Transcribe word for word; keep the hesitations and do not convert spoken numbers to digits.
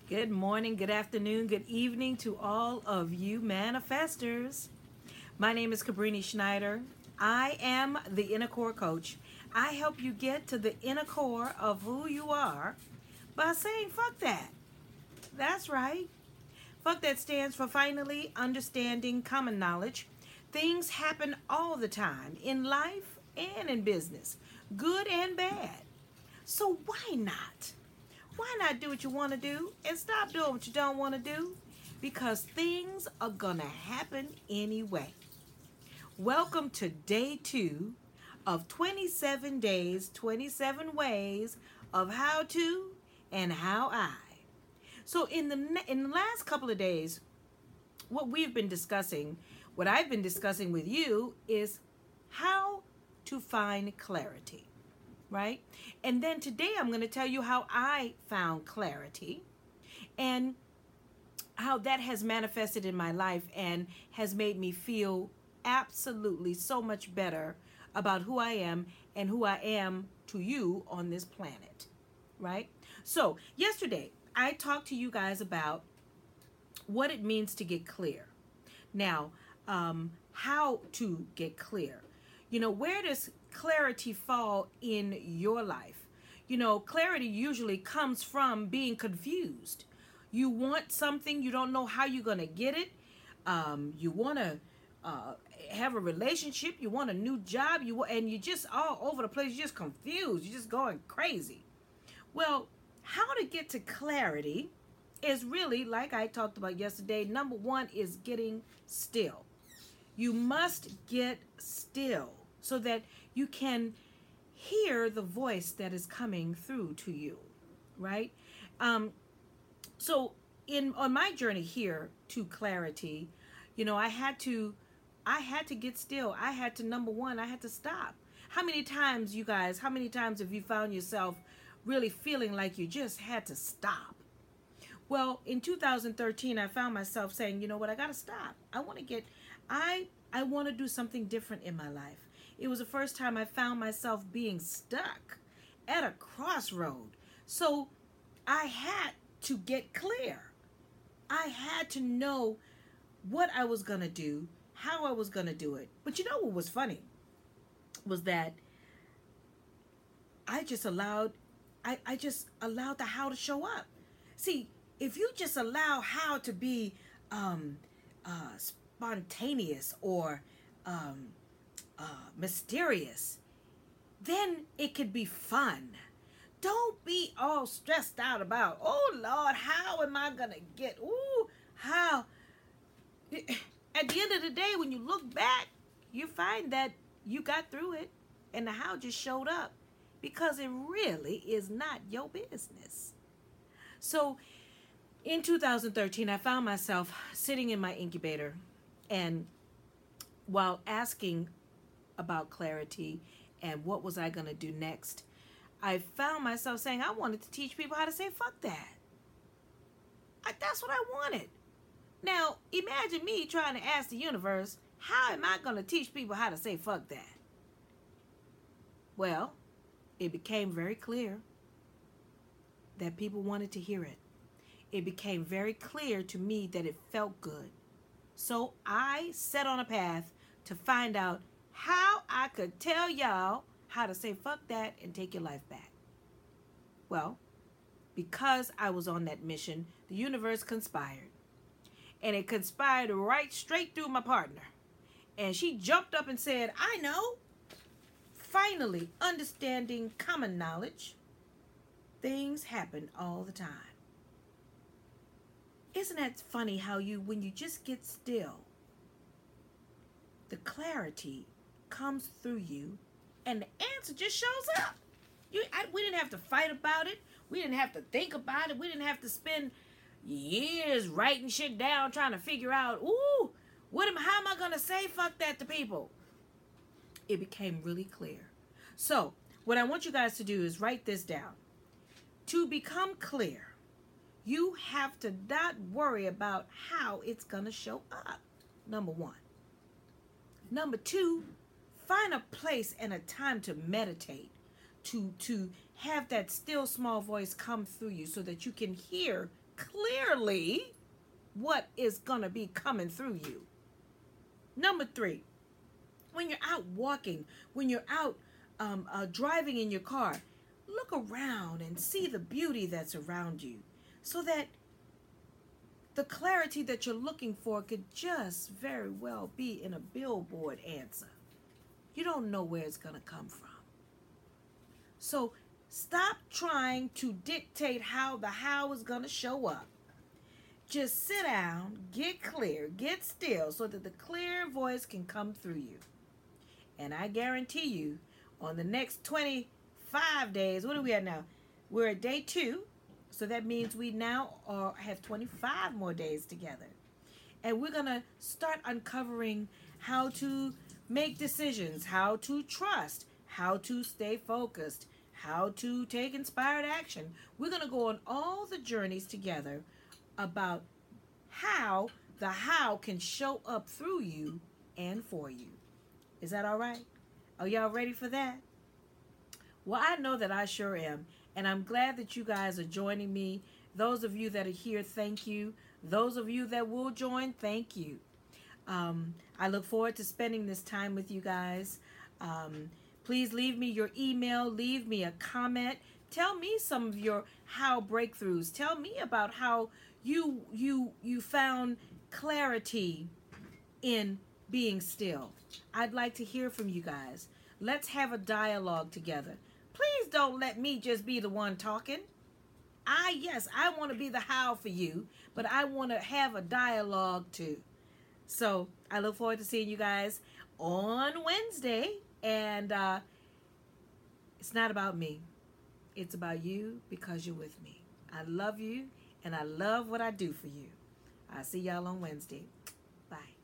Good morning, good afternoon, good evening to all of you manifestors. My name is Cabrini Schneider. I am the inner core coach. I help you get to the inner core of who you are by saying, fuck that. That's right. Fuck that stands for finally understanding common knowledge. Things happen all the time in life and in business, good and bad. So why not? Why not do what you want to do and stop doing what you don't want to do? Because things are going to happen anyway. Welcome to day two of twenty-seven days, twenty-seven ways of how to and how I. So in the in the last couple of days, what we've been discussing, what I've been discussing with you is how to find clarity, right? And then today I'm going to tell you how I found clarity and how that has manifested in my life and has made me feel absolutely so much better about who I am and who I am to you on this planet, right? So, yesterday I talked to you guys about what it means to get clear. Now, um, how to get clear. You know, where does clarity fall in your life? You know, clarity usually comes from being confused. You want something, you don't know how you're going to get it. Um, you want to uh, have a relationship, you want a new job, you and you're just all over the place, you're just confused, you're just going crazy. Well, how to get to clarity is really, like I talked about yesterday, number one is getting still. You must get still so that you can hear the voice that is coming through to you, right? Um, so in on my journey here to clarity, you know, I had to I had to get still. I had to number one, I had to stop. How many times, you guys, how many times have you found yourself really feeling like you just had to stop? Well, in two thousand thirteen, I found myself saying, you know what, I got to stop. I want to get, I, I want to do something different in my life. It was the first time I found myself being stuck at a crossroad. So I had to get clear. I had to know what I was going to do, how I was going to do it. But you know what was funny was that I just allowed, I, I just allowed the how to show up. See, if you just allow how to be um, uh, spontaneous or um, uh, mysterious, then it could be fun. Don't be all stressed out about, oh Lord, how am I going to get, ooh, how. At the end of the day, when you look back, you find that you got through it and the how just showed up because it really is not your business. So in two thousand thirteen, I found myself sitting in my incubator, and while asking about clarity and what was I going to do next, I found myself saying I wanted to teach people how to say fuck that. I, that's what I wanted. Now, imagine me trying to ask the universe, how am I going to teach people how to say fuck that? Well, it became very clear that people wanted to hear it. It became very clear to me that it felt good. So I set on a path to find out how I could tell y'all how to say fuck that and take your life back. Well, because I was on that mission, the universe conspired. And it conspired right straight through my partner. And she jumped up and said, I know. Finally, understanding common knowledge, things happen all the time. Isn't that funny how you, when you just get still, the clarity comes through you and the answer just shows up. You, I, we didn't have to fight about it. We didn't have to think about it. We didn't have to spend years writing shit down trying to figure out, ooh, what am, how am I going to say fuck that to people? It became really clear. So what I want you guys to do is write this down. To become clear, you have to not worry about how it's going to show up. Number one. Number two, find a place and a time to meditate, to, to have that still small voice come through you so that you can hear clearly what is going to be coming through you. Number three, when you're out walking, when you're out um, uh, driving in your car, look around and see the beauty that's around you so that the clarity that you're looking for could just very well be in a billboard answer. You don't know where it's going to come from. So stop trying to dictate how the how is going to show up. Just sit down, get clear, get still so that the clear voice can come through you. And I guarantee you, on the next twenty-five days, what are we at now? We're at day two. So that means we now are, have twenty-five more days together. And we're going to start uncovering how to make decisions, how to trust, how to stay focused, how to take inspired action. We're going to go on all the journeys together about how the how can show up through you and for you. Is that all right? Are y'all ready for that? Well, I know that I sure am. And I'm glad that you guys are joining me. Those of you that are here, thank you. Those of you that will join, thank you. Um, I look forward to spending this time with you guys. Um, please leave me your email. Leave me a comment. Tell me some of your how breakthroughs. Tell me about how you you you found clarity in being still. I'd like to hear from you guys. Let's have a dialogue together. Please don't let me just be the one talking. I, yes, I want to be the how for you, but I want to have a dialogue too. So I look forward to seeing you guys on Wednesday. And uh, it's not about me. It's about you because you're with me. I love you and I love what I do for you. I'll see y'all on Wednesday. Bye.